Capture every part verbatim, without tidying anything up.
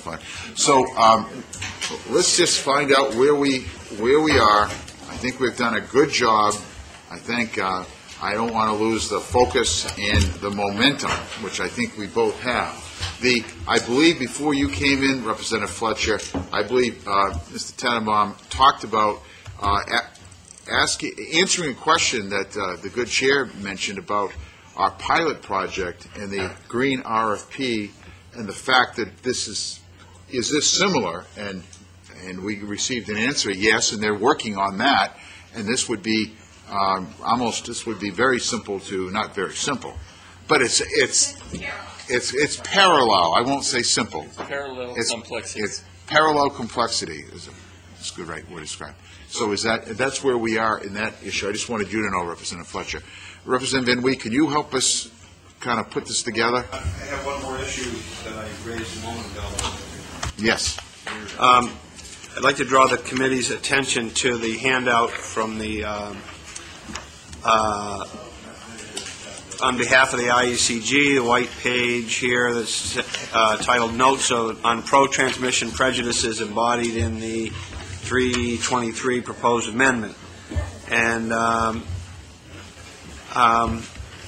fine. So um, let's just find out where we where we are. I think we've done a good job. I think uh, I don't want to lose the focus and the momentum, which I think we both have. The I believe before you came in, Representative Fletcher, I believe uh, Mister Tenenbaum talked about uh, asking, answering a question that uh, the good chair mentioned about our pilot project and the green R F P, and the fact that this is is this similar, and and we received an answer, yes, and they're working on that, and this would be um, almost this would be very simple to not very simple, but it's it's it's it's parallel. I won't say simple. It's parallel it's, complexity. It's parallel complexity is a, it's a good right word to describe. So is that that's where we are in that issue? I just wanted you to know, Representative Fletcher. Representative Van Week, can you help us kind of put this together? I have one more issue that I raised a moment ago. Yes. Um, I'd like to draw the committee's attention to the handout from the, um, uh, on behalf of the I E C G, the white page here that's uh, titled Notes on Pro-Transmission Prejudices embodied in the three twenty-three proposed amendment. And um, Um,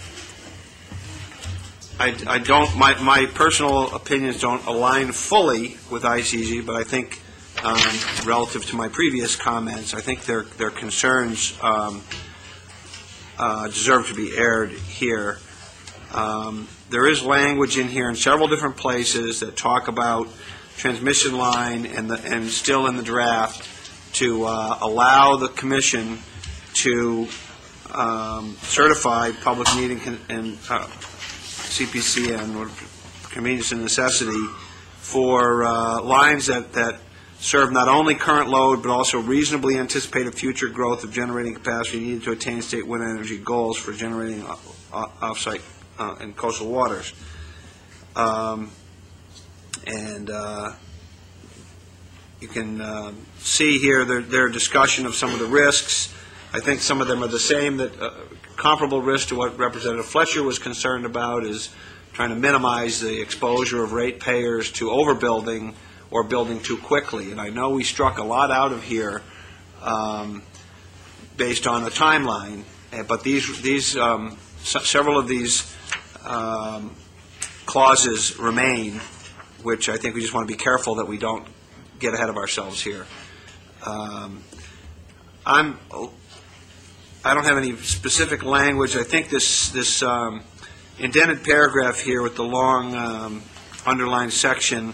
I, I don't, my, my personal opinions don't align fully with I C G, but I think um, relative to my previous comments, I think their, their concerns um, uh, deserve to be aired here. Um, there is language in here in several different places that talk about transmission line and, the, and still in the draft to uh, allow the commission to Um, certified public need and, and uh, C P C N, or convenience and necessity, for uh, lines that, that serve not only current load but also reasonably anticipated future growth of generating capacity needed to attain state wind energy goals for generating off-site uh, and coastal waters. Um, and uh, you can uh, see here their, their discussion of some of the risks. I think some of them are the same, that uh, comparable risk to what Representative Fletcher was concerned about is trying to minimize the exposure of ratepayers to overbuilding or building too quickly. And I know we struck a lot out of here um, based on the timeline, but these, these um, several of these um, clauses remain, which I think we just want to be careful that we don't get ahead of ourselves here. Um, I'm I don't have any specific language. I think this this um, indented paragraph here with the long um, underlined section,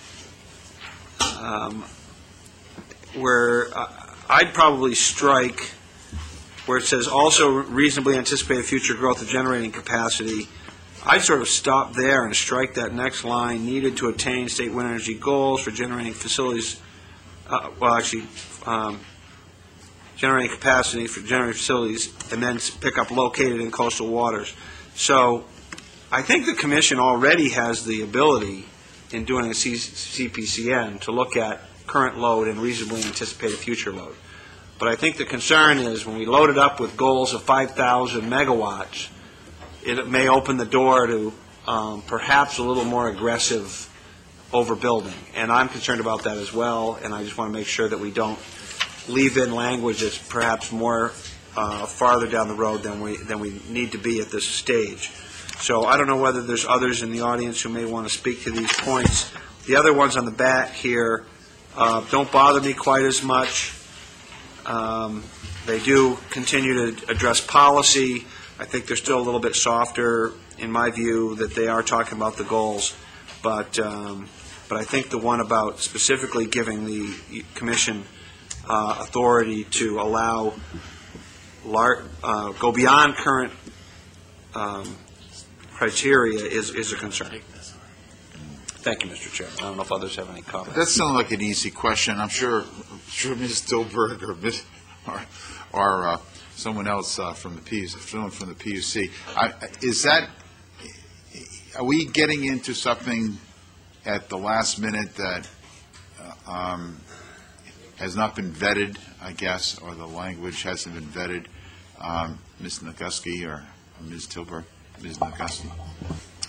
um, where uh, I'd probably strike where it says also reasonably anticipated future growth of generating capacity. I'd sort of stop there and strike that next line, needed to attain state wind energy goals for generating facilities, uh, well actually, um, generating capacity for generating facilities, and then pick up located in coastal waters. So I think the Commission already has the ability in doing a C P C N to look at current load and reasonably anticipated future load. But I think the concern is when we load it up with goals of five thousand megawatts, it may open the door to um, perhaps a little more aggressive overbuilding. And I'm concerned about that as well, and I just want to make sure that we don't leave in language that's perhaps more uh, farther down the road than we than we need to be at this stage. So I don't know whether there's others in the audience who may want to speak to these points. The other ones on the back here uh, don't bother me quite as much. Um, they do continue to address policy. I think they're still a little bit softer, in my view, that they are talking about the goals. But um, but I think the one about specifically giving the Commission Uh, authority to allow lar uh, go beyond current um, criteria is, is a concern. Thank you, Mister Chairman. I don't know if others have any comments. That sounds like an easy question. I'm sure, sure Miz Dilberg or, or, or uh, someone else uh, from the P U C, someone from the P U C. I, is that? Are we getting into something at the last minute that? Uh, um, has not been vetted, I guess, or the language hasn't been vetted, um, Miz Nagusky or Miz Tilburg, Miz Nagusky?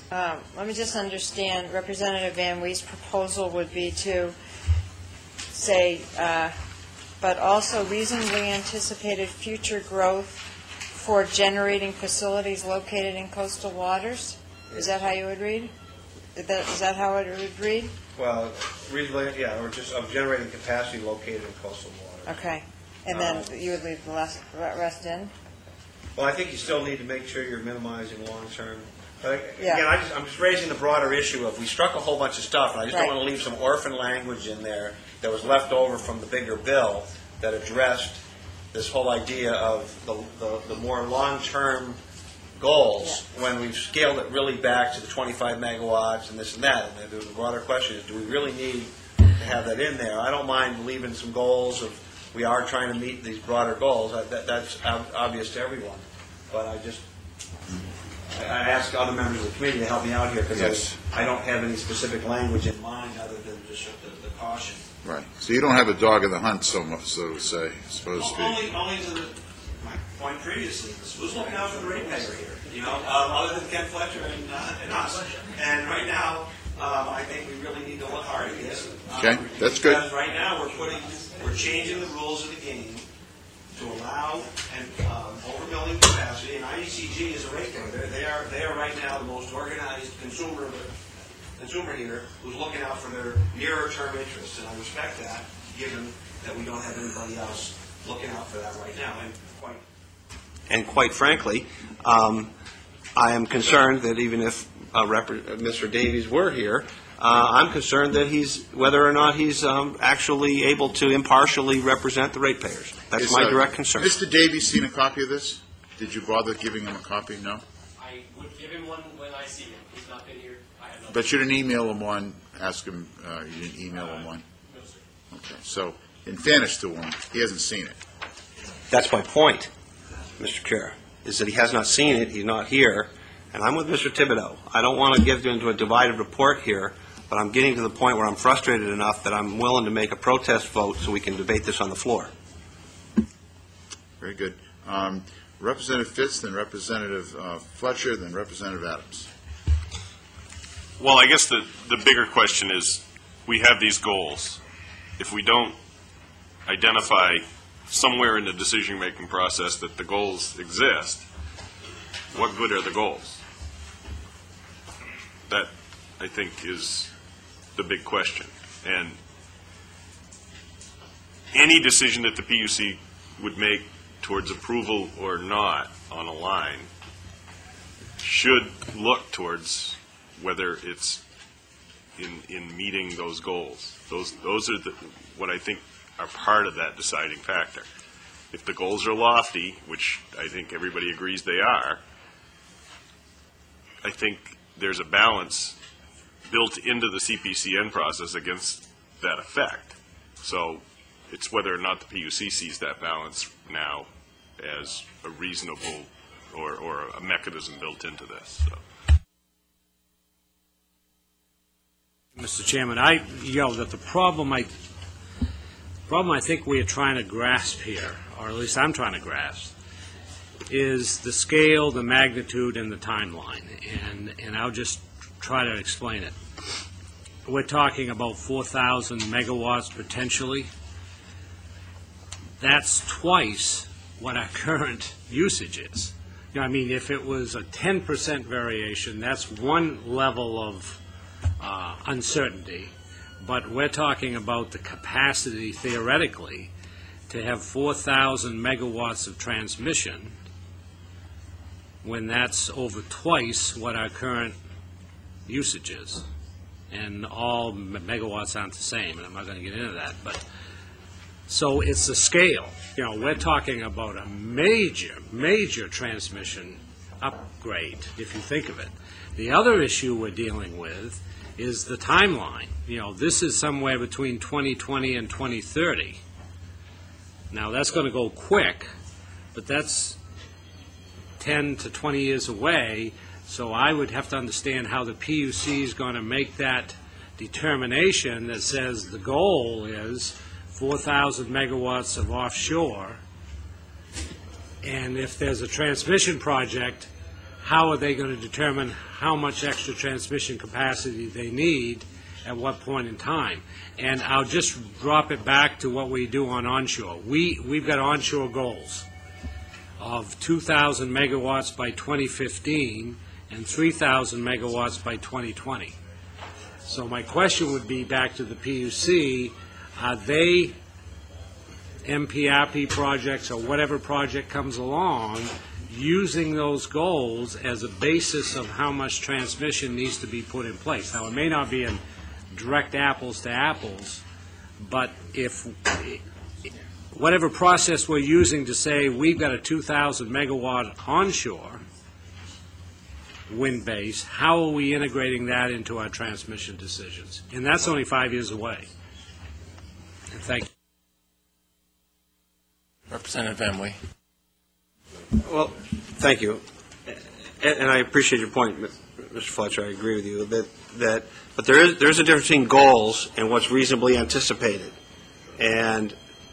Um, let me just understand, Representative Van Wee's proposal would be to say, uh, but also reasonably anticipated future growth for generating facilities located in coastal waters? Is that how you would read? Is that, is that how it would read? Well, reasonably, yeah, or just of generating capacity located in coastal water. Okay. And then you would leave the last, rest in? Well, I think you still need to make sure you're minimizing long-term. But Yeah. again, I just, I'm just raising the broader issue of, we struck a whole bunch of stuff, and I just Right. don't want to leave some orphan language in there that was left over from the bigger bill that addressed this whole idea of the, the, the more long-term goals when we've scaled it really back to the twenty-five megawatts and this and that. And the, the broader question is, do we really need to have that in there? I don't mind leaving some goals of, we are trying to meet these broader goals. I, that, that's ob- obvious to everyone. But I just, I, I ask other members of the committee to help me out here because Yes. I, I don't have any specific language in mind other than just the, the caution. Right. So you don't have a dog in the hunt, so much, so to say, so to speak. Only, only to the, my point previously, who's looking out for the ratepayer here? You know, um, other than Ken Fletcher and, uh, and us. And right now, um, I think we really need to look hard at this. Um, Okay, that's good. Because right now, we're putting, we're changing the rules of the game to allow and um, overbuilding capacity, and I E C G is a ratepayer. They're, they are, they are right now the most organized consumer consumer here who's looking out for their nearer-term interests, and I respect that, given that we don't have anybody else looking out for that right now. And quite, and quite frankly, um, I am concerned that even if uh, Rep- Mister Davies were here, uh, I'm concerned that he's whether or not he's um, actually able to impartially represent the ratepayers. That's Is, my uh, direct concern. Mister Davies seen a copy of this? Did you bother giving him a copy? No? I would give him one when I see him. He's not been here. I have not. But you didn't email him one, ask him, uh, you didn't email him one? No, sir. Okay, so in fairness to him, he hasn't seen it. That's my point, Mister Chair, is that he has not seen it, he's not here, and I'm with Mister Thibodeau. I don't want to get into a divided report here, but I'm getting to the point where I'm frustrated enough that I'm willing to make a protest vote so we can debate this on the floor. Very good. Um, Representative Fitz, then Representative uh, Fletcher, then Representative Adams. Well, I guess the, the bigger question is, we have these goals. If we don't identify somewhere in the decision-making process that the goals exist, what good are the goals? That, I think, is the big question. And any decision that the P U C would make towards approval or not on a line should look towards whether it's in, in meeting those goals. Those, those are the, what I think are part of that deciding factor. If the goals are lofty, which I think everybody agrees they are, I think there's a balance built into the C P C N process against that effect. So it's whether or not the P U C sees that balance now as a reasonable or, or a mechanism built into this. So. Mister Chairman, I, you know, that the problem I, problem I think we are trying to grasp here, or at least I'm trying to grasp, is the scale, the magnitude, and the timeline. And, and I'll just try to explain it. We're talking about four thousand megawatts potentially. That's twice what our current usage is. You know, I mean, if it was a ten percent variation, that's one level of uh, uncertainty. But we're talking about the capacity, theoretically, to have four thousand megawatts of transmission when that's over twice what our current usage is. And all megawatts aren't the same, and I'm not going to get into that. But so it's the scale. You know, we're talking about a major, major transmission upgrade, if you think of it. The other issue we're dealing with is the timeline. You know, this is somewhere between twenty twenty and twenty thirty. Now, that's going to go quick, but that's ten to twenty years away, so I would have to understand how the P U C is going to make that determination that says the goal is four thousand megawatts of offshore, and if there's a transmission project, how are they going to determine how much extra transmission capacity they need at what point in time? And I'll just drop it back to what we do on onshore. We, we've got onshore goals of two thousand megawatts by twenty fifteen and three thousand megawatts by twenty twenty. So my question would be back to the P U C, are they M P R P projects or whatever project comes along using those goals as a basis of how much transmission needs to be put in place? Now, it may not be in direct apples to apples, but if whatever process we're using to say we've got a two thousand megawatt onshore wind base, how are we integrating that into our transmission decisions? And that's only five years away. And thank you. Representative Emily. Well, thank you. And, and I appreciate your point, Mister Fletcher. I agree with you that, that but there is there's a difference between goals and what's reasonably anticipated. And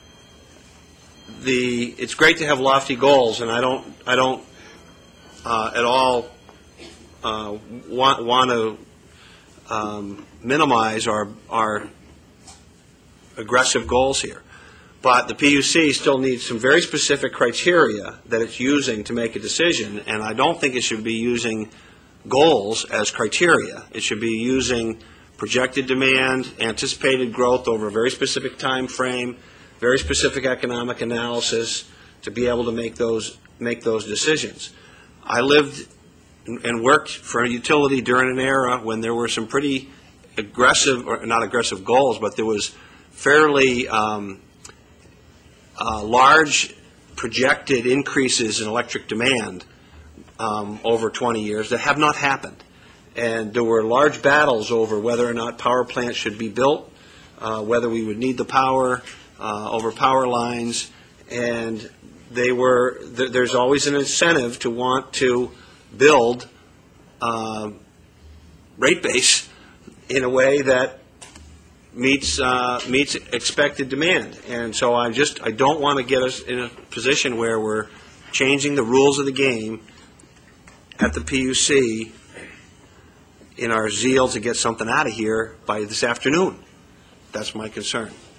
the it's great to have lofty goals, and I don't I don't uh, at all uh, want want to um, minimize our our aggressive goals here. But the P U C still needs some very specific criteria that it's using to make a decision, and I don't think it should be using goals as criteria. It should be using projected demand, anticipated growth over a very specific time frame, very specific economic analysis to be able to make those make those decisions. I lived and worked for a utility during an era when there were some pretty aggressive, or not aggressive goals, but there was fairly um, Uh, large projected increases in electric demand um, over twenty years that have not happened. And there were large battles over whether or not power plants should be built, uh, whether we would need the power uh, over power lines. And they were, th- there's always an incentive to want to build uh, rate base in a way that meets uh, meets expected demand. And so I just I don't want to get us in a position where we're changing the rules of the game at the P U C in our zeal to get something out of here by this afternoon. That's my concern.